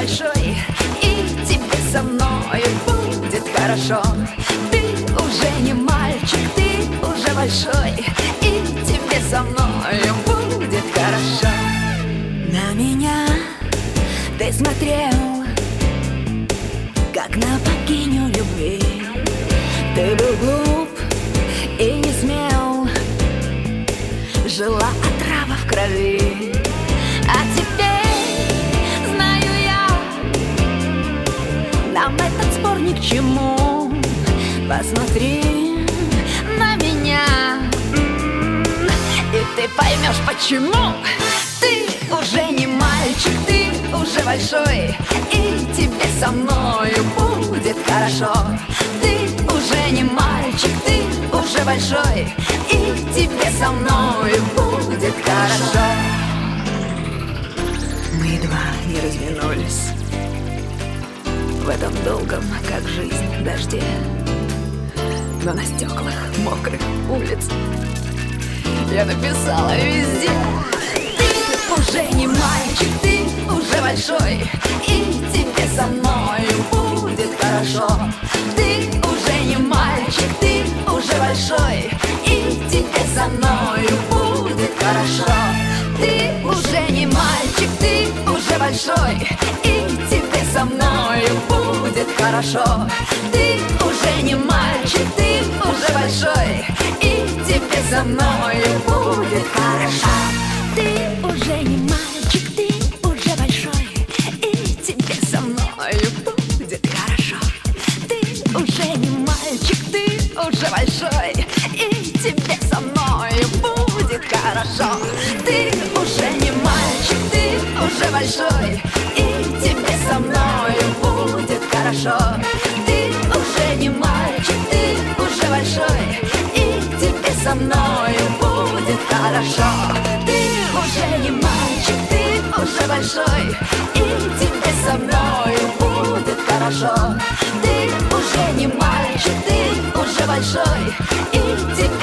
большой, и тебе со мной будет хорошо. Ты уже не мальчик, ты уже большой, и тебе со мной будет хорошо. На меня ты смотрел, как на богиню любви. Ты был глуп и не смел, жила отрава в крови. А теперь знаю я, нам этот спор ни к чему. Посмотри на меня, и ты поймешь почему. Ты уже не мальчик, ты уже большой, и тебе со мною будет хорошо. Ты уже не мальчик, ты уже большой, и тебе со мною будет хорошо. Мы едва не разминулись в этом долгом, как жизнь, дожде. Но на стеклах мокрых улиц я написала везде: ты уже не мальчик, ты уже большой, и тебе со мною будет хорошо. Ты уже не мальчик, ты уже большой, и тебе со мною будет хорошо. Ты уже не мальчик, ты уже большой, и тебе со мною будет хорошо. Ты уже не мальчик, ты уже большой, и тебе со мною будет хорошо. Ты уже не мальчик, ты уже большой, и тебе со мною будет хорошо. Ты уже не мальчик, ты уже большой, и тебе со мною будет хорошо. Ты уже не мальчик, ты уже большой, и тебе со мною будет хорошо. Ты уже не мальчик, ты уже большой, и тебе со мною будет хорошо. Ты уже не мальчик, ты уже большой, и тебе со мною будет хорошо. Ты уже не мальчик, ты уже большой, и тебе